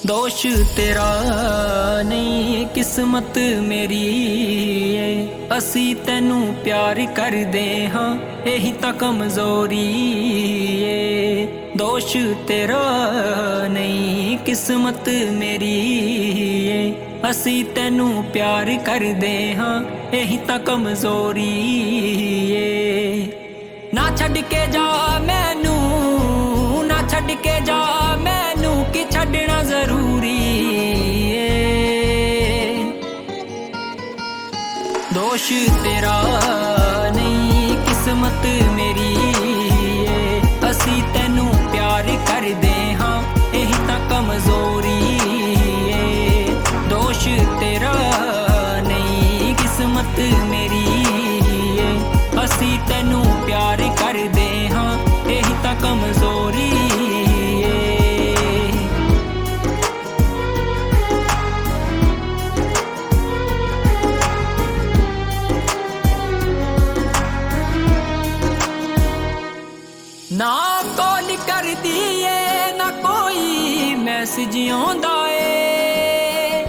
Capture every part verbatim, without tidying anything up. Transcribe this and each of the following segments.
दोष तेरा नहीं किस्मत मेरी ਏ ਅਸੀਂ ਤੈਨੂੰ प्यार ਕਰਦੇ ਹਾਂ ਇਹੀ ਤਾਂ कमजोरी ਏ दोष तेरा नहीं किस्मत मेरी ਏ ਅਸੀਂ ਤੈਨੂੰ प्यार ਕਰਦੇ ਹਾਂ ਇਹੀ ਤਾਂ कमजोरी ਏ ਨਾ ਛੱਡ ਕੇ ਜਾ ਮੈਨੂੰ ਨਾ ਛੱਡ ਕੇ ਜਾ ਮੈਨੂੰ ਕਿ ਛੱਡਣਾ ਜ਼ਰੂਰੀ दोष तेरा नहीं किस्मत मेरी ਏ ਅਸੀਂ ਤੈਨੂੰ प्यार ਕਰਦੇ ਹਾਂ ਇਹੀ ਤਾਂ कमजोरी ਏ दोष तेरा नहीं किस्मत मेरी ਏ ਅਸੀਂ ਤੈਨੂੰ प्यार ਕਰਦੇ ਹਾਂ ਇਹੀ ਤਾਂ कमजोरी ना कॉल कर दिए ना कोई मैसेज आंदा ए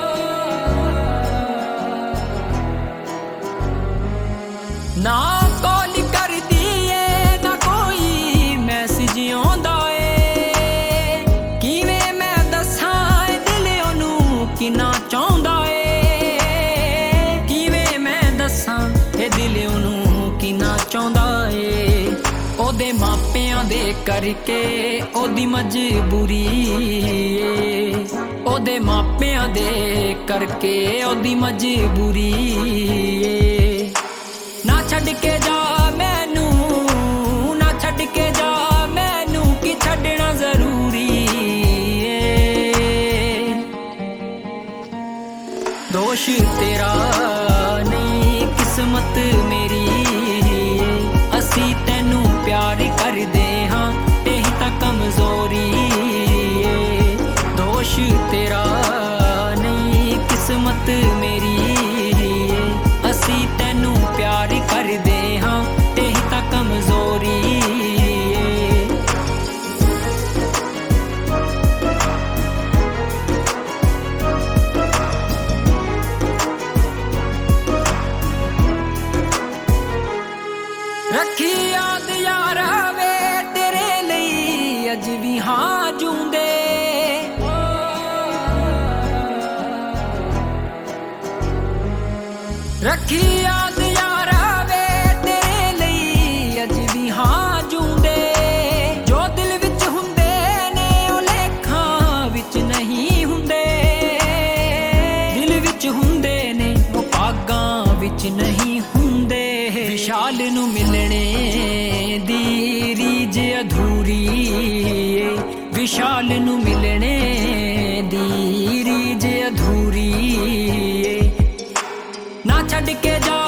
ना कॉल कर दिए ना कोई मैसेज आंदा ए किवें मैं दसां दिल ओनू किन्ना चाहुंदा ए किवें मैं दसां ए दिल ओनू किन्ना चाहुंदा ए ओदे मापियां दे करके ओदी मजबूरी ਏ ओदे मापियां दे करके ओदी मजबूरी ਏ ना छड्ड के जा मैनू ना छड्ड के जा मैनू कि छड्डना जरूरी ਏ दोष तेरा नहीं किस्मत मेरी ਅਸੀਂ ਤੈਨੂੰ प्यार ਕਰਦੇ ਹਾਂ ਇਹੀ ਤਾਂ कमजोरी ਏ दोष तेरा नहीं किस्मत मेरी ਏ ਅਸੀਂ ਤੈਨੂੰ प्यार ਕਰਦੇ ਹਾਂ ਇਹੀ ਤਾਂ कमजोरी ਏ रखी याद यार वे तेरे ਲਈ अज भी हाँ जूंदे रखी याद यार वे तेरे ਲਈ अज भी हाँ जूंदे जो दिल विच हुंदे ने ओ लेखां विच नहीं हुंदे दिल विच हुंदे ने ओ भागां विच नहीं हुंदे विशाल नू मिलने दी रीज अधूरी ਏ विशाल नू मिलने दी रीज अधूरी ਏ ना छड्ड के जा